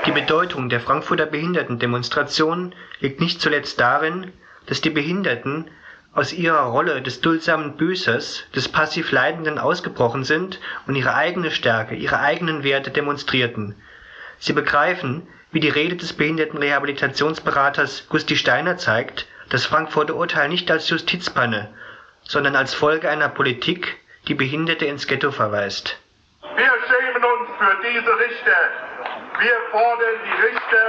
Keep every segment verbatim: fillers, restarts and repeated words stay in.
Die Bedeutung der Frankfurter Behindertendemonstration liegt nicht zuletzt darin, dass die Behinderten aus ihrer Rolle des duldsamen Büßers, des passiv Leidenden ausgebrochen sind und ihre eigene Stärke, ihre eigenen Werte demonstrierten. Sie begreifen, wie die Rede des Behindertenrehabilitationsberaters Gusti Steiner zeigt, das Frankfurter Urteil nicht als Justizpanne, sondern als Folge einer Politik, die Behinderte ins Ghetto verweist. Wir schämen uns für diese Richter. Wir fordern die Richter,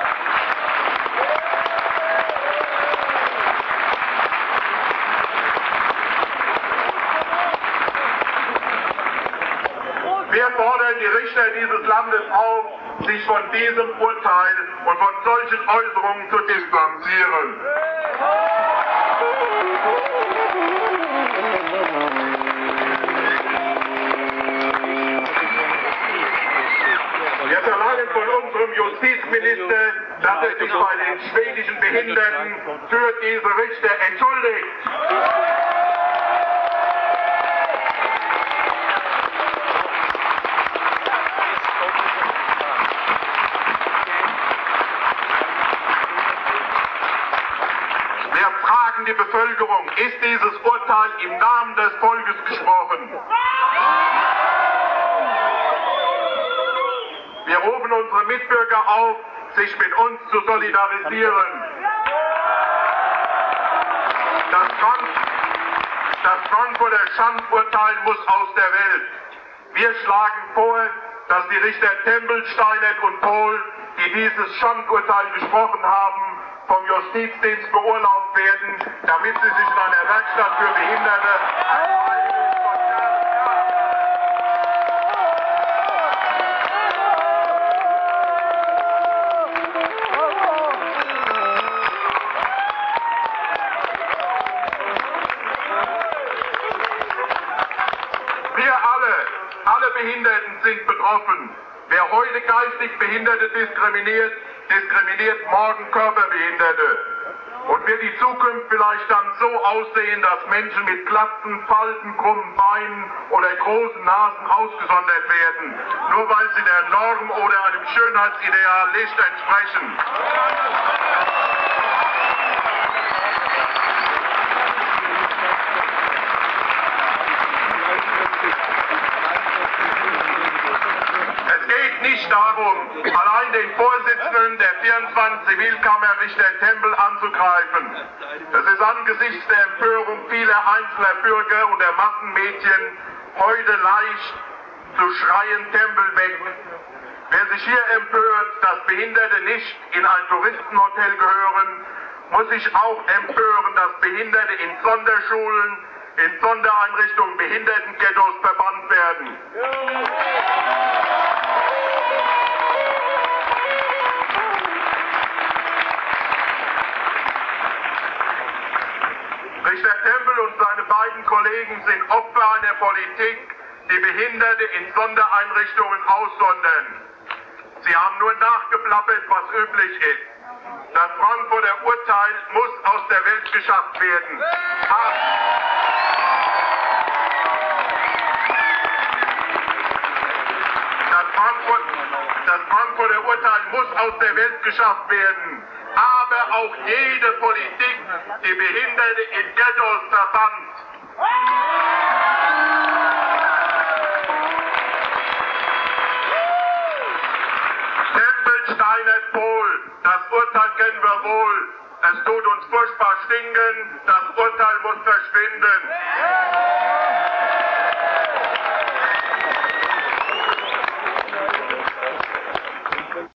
wir fordern die Richter dieses Landes auf, sich von diesem Urteil und von solchen Äußerungen zu distanzieren. Wir verlangen von unserem Justizminister, dass er sich bei den schwedischen Behinderten für diese Richter entschuldigt. Wir fragen die Bevölkerung, ist dieses Urteil im Namen des Volkes gesprochen? Wir rufen unsere Mitbürger auf, sich mit uns zu solidarisieren. Das, Frank das Frankfurter Schandurteil muss aus der Welt. Wir schlagen vor, dass die Richter Tempel, Steinert und Pohl, die dieses Schandurteil gesprochen haben, vom Justizdienst beurlaubt werden, damit sie sich in einer Werkstatt für Behinderte Wir alle, alle Behinderten sind betroffen. Wer heute geistig Behinderte diskriminiert, diskriminiert morgen Körperbehinderte. Und wird die Zukunft vielleicht dann so aussehen, dass Menschen mit glatten, Falten, krummen Beinen oder großen Nasen ausgesondert werden, nur weil sie der Norm oder einem Schönheitsideal nicht entsprechen. Es geht nicht darum, allein den Vorsitzenden der vierundzwanzig Zivilkammerrichter Tempel anzugreifen. Es ist angesichts der Empörung vieler einzelner Bürger und der Massenmedien heute leicht zu schreien, Tempel weg. Wer sich hier empört, dass Behinderte nicht in ein Touristenhotel gehören, muss sich auch empören, dass Behinderte in Sonderschulen, in Sondereinrichtungen, Behindertenghettos verbannt werden. Richter Tempel und seine beiden Kollegen sind Opfer einer Politik, die Behinderte in Sondereinrichtungen aussondern. Sie haben nur nachgeplappert, was üblich ist. Das Frankfurter Urteil muss aus der Welt geschafft werden. Das, Frankfurt, das Frankfurter Urteil muss aus der Welt geschafft werden. Aber auch jede Politik, die Behinderte in Ghettos verbannt. Tempel, Steinert, Pohl, das Urteil kennen wir wohl. Es tut uns furchtbar stinken, das Urteil muss verschwinden.